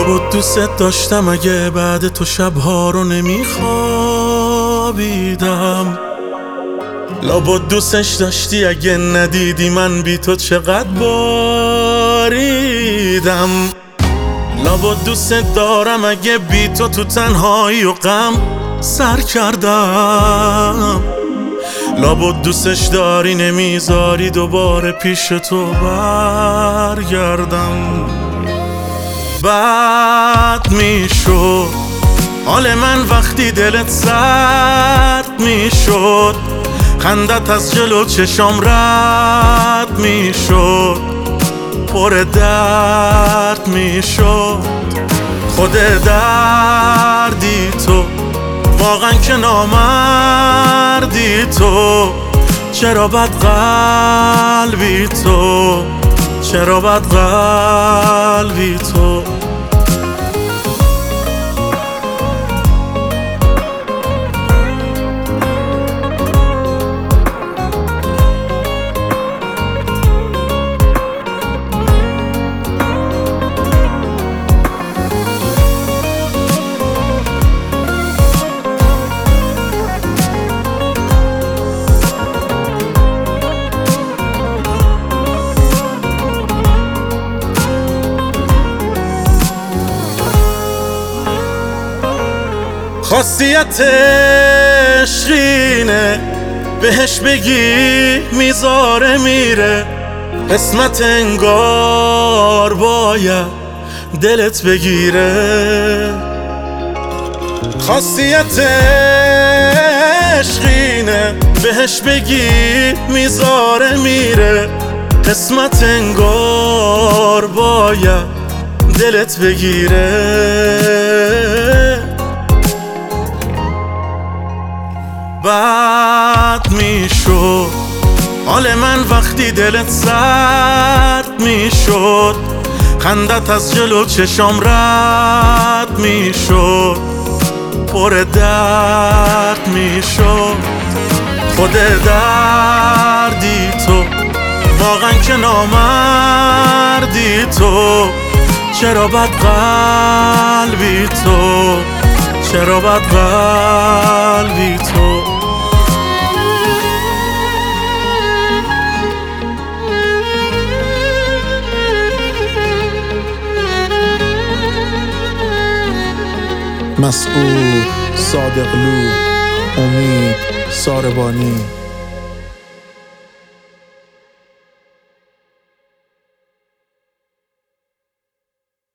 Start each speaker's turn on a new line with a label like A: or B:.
A: لابد دوست داشتم اگه بعد تو شبها رو نمیخوابیدم. لابد دوستش داشتی اگه ندیدی من بی تو چقدر باریدم. لابد دوست دارم اگه بی تو تو تنهایی و غم سر کردم. لابد دوستش داری نمیذاری دوباره پیش تو برگردم. بد میشد حال من وقتی دلت سرد میشد، خندت از جلو چشام رد میشد، پر درد میشد. خود دردی تو واقعا که نامردی تو، چرا بد قلبی تو، چرا بد قلبی تو. خاصیت عشقینه بهش بگی میذاره میره، قسمت انگار باید دلت بگیره. خاصیت عشقینه بهش بگی میذاره میره، قسمت انگار باید دلت بگیره. بد میشد حال من وقتی دلت سرد میشد، خندت از جلو چشام رد میشد، پر درد میشد. خود دردی تو واقعا که نامردی تو، چرا بد قلبی تو، چرا بد قلبی تو.
B: مسعود صادقلو، امید ساربانی.